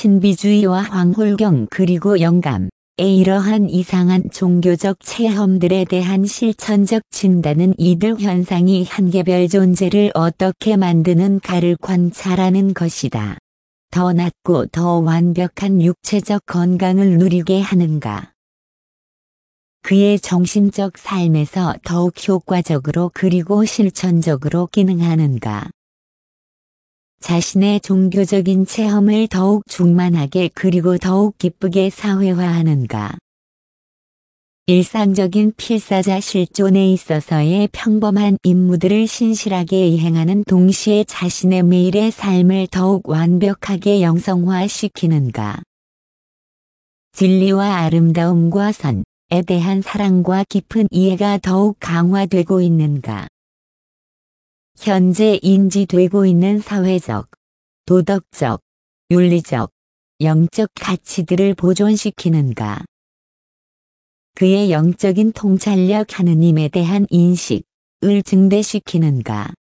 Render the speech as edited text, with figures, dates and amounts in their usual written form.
신비주의와 황홀경 그리고 영감의 이러한 이상한 종교적 체험들에 대한 실천적 진단은 이들 현상이 한계별 존재를 어떻게 만드는가를 관찰하는 것이다. 더 낮고 더 완벽한 육체적 건강을 누리게 하는가? 그의 정신적 삶에서 더욱 효과적으로 그리고 실천적으로 기능하는가? 자신의 종교적인 체험을 더욱 충만하게 그리고 더욱 기쁘게 사회화하는가? 일상적인 필사자 실존에 있어서의 평범한 임무들을 신실하게 이행하는 동시에 자신의 매일의 삶을 더욱 완벽하게 영성화시키는가? 진리와 아름다움과 선에 대한 사랑과 깊은 이해가 더욱 강화되고 있는가? 현재 인지되고 있는 사회적, 도덕적, 윤리적, 영적 가치들을 보존시키는가? 그의 영적인 통찰력 하느님에 대한 인식을 증대시키는가?